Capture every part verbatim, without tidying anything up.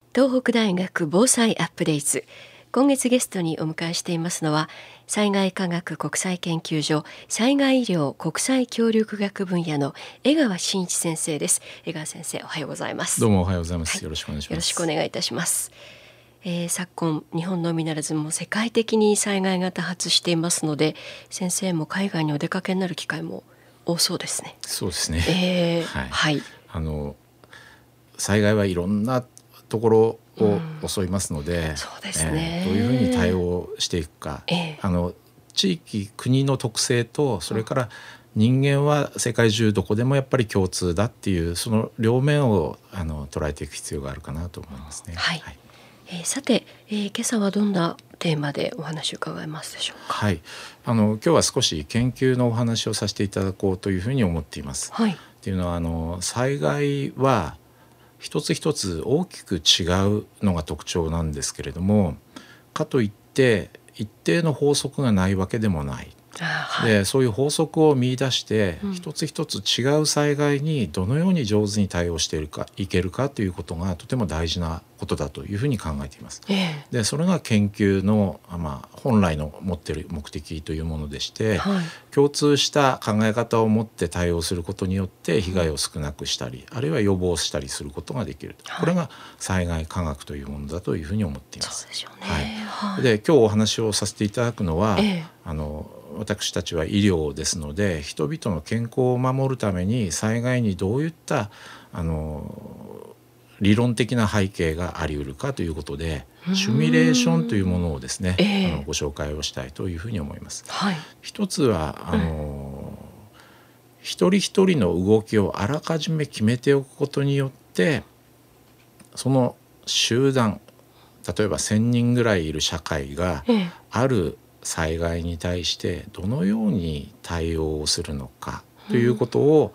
東北大学防災アップデート。今月ゲストにお迎えしていますのは、災害科学国際研究所災害医療国際協力学分野の江川真一先生です。江川先生、おはようございます。 どうもおはようございます、 はい、 よろしくお願いします。 よろしくお願いいたします。えー、昨今日本のみならずも世界的に災害が多発していますので、先生も海外にお出かけになる機会も多そうですね。 そうですね、 えーはいはい、 あの災害はいろんなところを襲いますので、うん、 そうですね、 えー、どういうふうに対応していくか、えー、あの地域国の特性と、それから人間は世界中どこでもやっぱり共通だっていう、その両面をあの捉えていく必要があるかなと思いますね。 はいはい、えー、さて、えー、今朝はどんなテーマでお話を伺えますでしょうか。 はい、あの今日は少し研究のお話をさせていただこうというふうに思っています。はい、っていうのはあの災害は一つ一つ大きく違うのが特徴なんですけれども、かといって一定の法則がないわけでもない。はい、でそういう法則を見出して、うん、一つ一つ違う災害にどのように上手に対応しているかいけるかということがとても大事なことだというふうに考えています。えー、でそれが研究の、まあ、本来の持っている目的というものでして、はい、共通した考え方を持って対応することによって被害を少なくしたり、うん、あるいは予防したりすることができる、はい、これが災害科学というものだというふうに思っています。 そうでしょうね。 はいはい、で今日お話をさせていただくのは、えー、あの私たちは医療ですので、人々の健康を守るために災害にどういったあの理論的な背景があり得るかということで、シミュレーションというものをですね、えー、あのご紹介をしたいというふうに思います。はい、一つはあの、うん、一人一人の動きをあらかじめ決めておくことによって、その集団、例えばせんにんぐらいいる社会がある災害に対してどのように対応をするのかということを、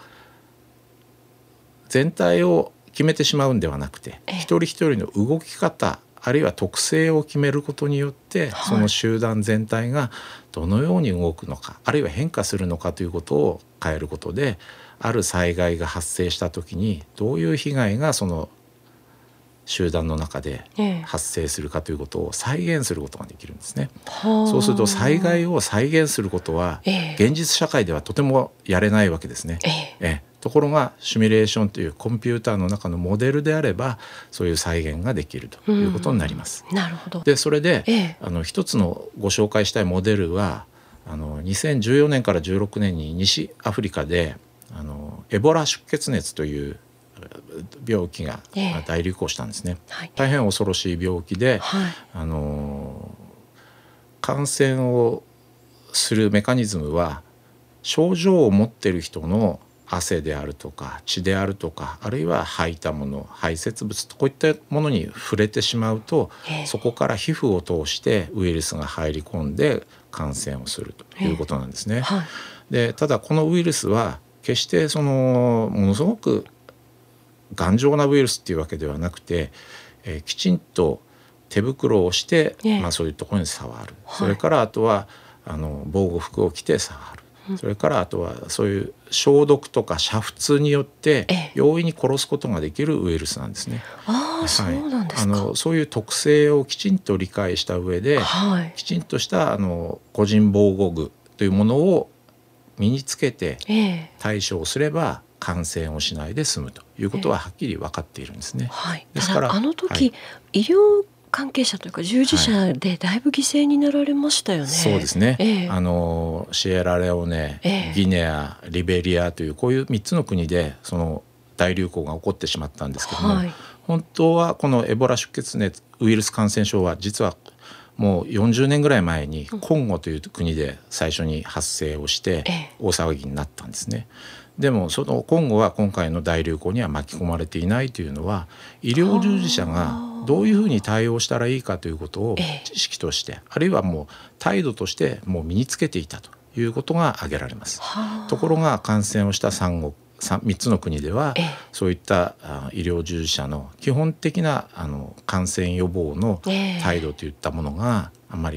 全体を決めてしまうんではなくて、一人一人の動き方あるいは特性を決めることによって、その集団全体がどのように動くのか、あるいは変化するのかということを変えることで、ある災害が発生した時にどういう被害がその集団の中で発生するかということを再現することができるんですね。そうすると災害を再現することは現実社会ではとてもやれないわけですね。ええところがシミュレーションというコンピューターの中のモデルであれば、そういう再現ができるということになります。 うん、なるほど。 でそれで、ええ、あの一つのご紹介したいモデルは、あのにせんじゅうよねんからじゅうろくねんに西アフリカであのエボラ出血熱という病気が大流行したんですね。えーはい、大変恐ろしい病気で、はい、あの感染をするメカニズムは、症状を持っている人の汗であるとか血であるとか、あるいは吐いたもの、排泄物とこういったものに触れてしまうと、えー、そこから皮膚を通してウイルスが入り込んで感染をするということなんですね。えーはい、でただこのウイルスは決してそのものすごく頑丈なウイルスっていうわけではなくて、えー、きちんと手袋をして、えーまあ、そういうところに触る、はい、それからあとはあの防護服を着て触る、うん、それからあとはそういう消毒とか煮沸によって容易に殺すことができるウイルスなんですね。 あ、はい、そうなんですか。 あのそういう特性をきちんと理解した上で、はい、きちんとしたあの個人防護具というものを身につけて対処すれば、えー感染をしないで済むということははっきり分かっているんですね。はい、 ですからあの時、はい、医療関係者というか従事者でだいぶ犠牲になられましたよね。はい、そうですね、ええ、あのシエラレオネ、ええ、ギネア、リベリアというこういうみっつの国でその大流行が起こってしまったんですけども、はい、本当はこのエボラ出血熱ウイルス感染症は実はもうよんじゅうねんぐらい前にコンゴという国で最初に発生をして大騒ぎになったんですね。でもそのコンゴは今回の大流行には巻き込まれていないというのは、医療従事者がどういうふうに対応したらいいかということを知識として、あるいはもう態度としてもう身につけていたということが挙げられます。ところが感染をした三国みっつの国ではそういった医療従事者の基本的なあの感染予防の態度といったものがあんまり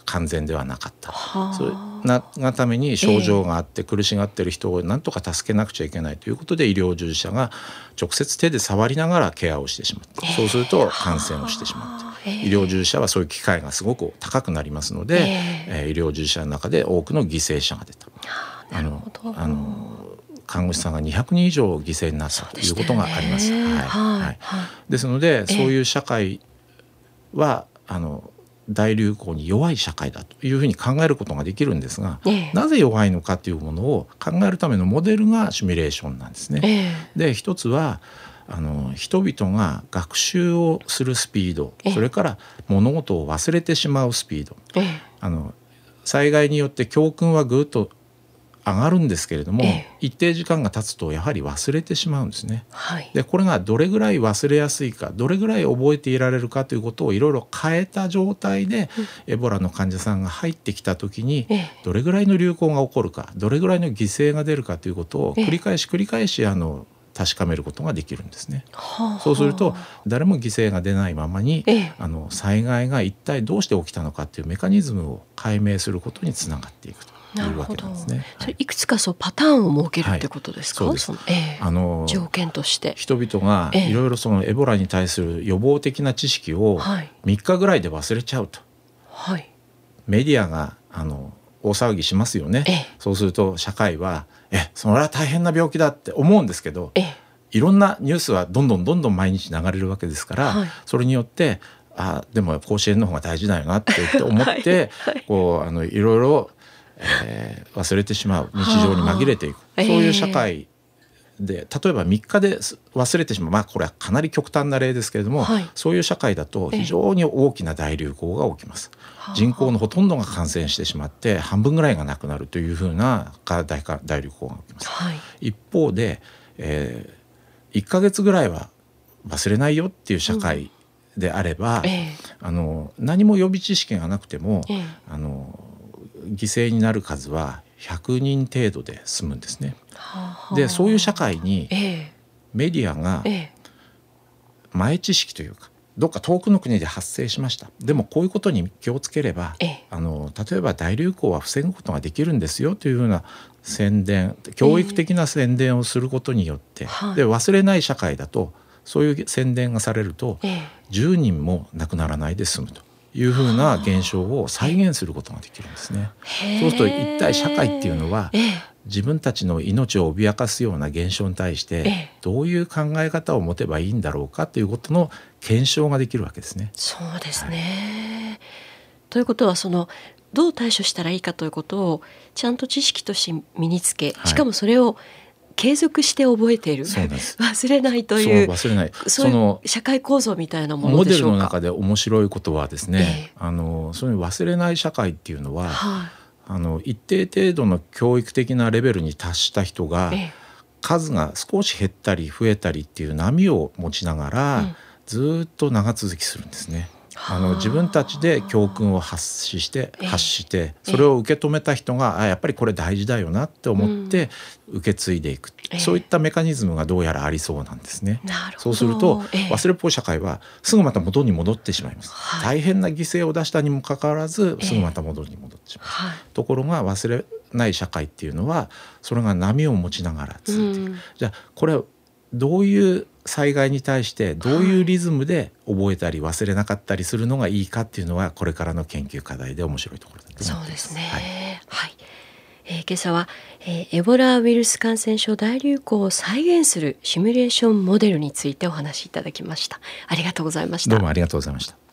完全ではなかった。それながために症状があって苦しがっている人を何とか助けなくちゃいけないということで、医療従事者が直接手で触りながらケアをしてしまった。そうすると感染をしてしまった。医療従事者はそういう機会がすごく高くなりますので、えー、医療従事者の中で多くの犠牲者が出た。あのあの看護師さんがにひゃくにん以上犠牲になったということがあります。はいはい、ですので、そういう社会はあの大流行に弱い社会だというふうに考えることができるんですが、ええ、なぜ弱いのかというものを考えるためのモデルがシミュレーションなんですね。ええ、で一つはあの人々が学習をするスピード、それから物事を忘れてしまうスピード、ええ、あの災害によって教訓はぐっと上がるんですけれども、ええ、一定時間が経つとやはり忘れてしまうんですね。はい、でこれがどれぐらい忘れやすいか、どれぐらい覚えていられるかということをいろいろ変えた状態で、うん、エボラの患者さんが入ってきた時に、ええ、どれぐらいの流行が起こるか、どれぐらいの犠牲が出るかということを繰り返し繰り返しあの確かめることができるんですね。はあ、そうすると誰も犠牲が出ないままに、ええ、あの災害が一体どうして起きたのかというメカニズムを解明することにつながっていくというわけなんですね。 それいくつかそうパターンを設けるってことですか？はい、そうです。ええ、あの条件として人々がいろいろそのエボラに対する予防的な知識をみっかぐらいで忘れちゃうと、はい、メディアがあの大騒ぎしますよね。ええ、そうすると社会はえそれは大変な病気だって思うんですけど、ええ、いろんなニュースはどんどんどんどん毎日流れるわけですから、はい、それによってあでも甲子園の方が大事だよなって思って、はいはい、こうあのいろいろえー、忘れてしまう、日常に紛れていく、はあ、そういう社会で、例えばみっかで忘れてしまう、まあこれはかなり極端な例ですけれども、はい、そういう社会だと非常に大きな大流行が起きます。えー、人口のほとんどが感染してしまって半分ぐらいが亡くなるというふうな 大, 大流行が起きます。はい、一方で、えー、いっかげつぐらいは忘れないよっていう社会であれば、うんえー、あの何も予備知識がなくても、えー、あの犠牲になる数はひゃくにん程度で済むんですね。はあ、でそういう社会にメディアが前知識というか、どっか遠くの国で発生しました、でもこういうことに気をつければあの例えば大流行は防ぐことができるんですよというような宣伝、教育的な宣伝をすることによって、えー、で忘れない社会だとそういう宣伝がされると、えー、じゅうにんも亡くならないで済むというふうな現象を再現することができるんですね。そうすると一体社会っていうのは自分たちの命を脅かすような現象に対してどういう考え方を持てばいいんだろうかということの検証ができるわけですね。 そうですね、はい、ということはそのどう対処したらいいかということをちゃんと知識として身につけ、しかもそれを継続して覚えている、そうです忘れないという、 そう忘れない、 そういう社会構造みたいなものでしょうか。 モデルの中で面白いことはですね、えー、あのそういう忘れない社会っていうのは、はい、あの一定程度の教育的なレベルに達した人が、えー、数が少し減ったり増えたりっていう波を持ちながら、うん、ずっと長続きするんですね。あの自分たちで教訓を発して発してそれを受け止めた人があやっぱりこれ大事だよなって思って受け継いでいく、うん、そういったメカニズムがどうやらありそうなんですね。なるほど。そうすると忘れっぽい社会はすぐまた元に戻ってしまいます、はい、大変な犠牲を出したにもかかわらずすぐまた元に戻ってしまう、はい、ところが忘れない社会っていうのはそれが波を持ちながら続いていく、うん、じゃあこれどういう災害に対してどういうリズムで覚えたり忘れなかったりするのがいいかっていうのはこれからの研究課題で面白いところだと思います。 そうですね、はいはい、えー、今朝は、えー、エボラウイルス感染症大流行を再現するシミュレーションモデルについてお話しいただきました。ありがとうございました。 どうもありがとうございました。